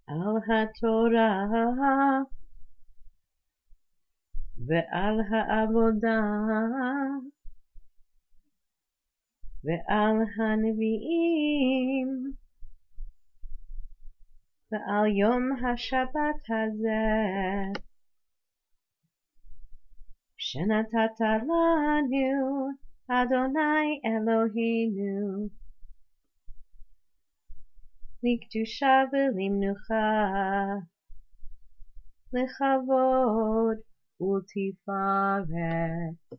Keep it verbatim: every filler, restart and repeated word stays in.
על התורה ועל העבודה ועל הנביאים ועל יום השבת הזה שנתת לנו, אדוני אלוהינו, לקדושה ולמנוחה, לכבוד ולתפארת.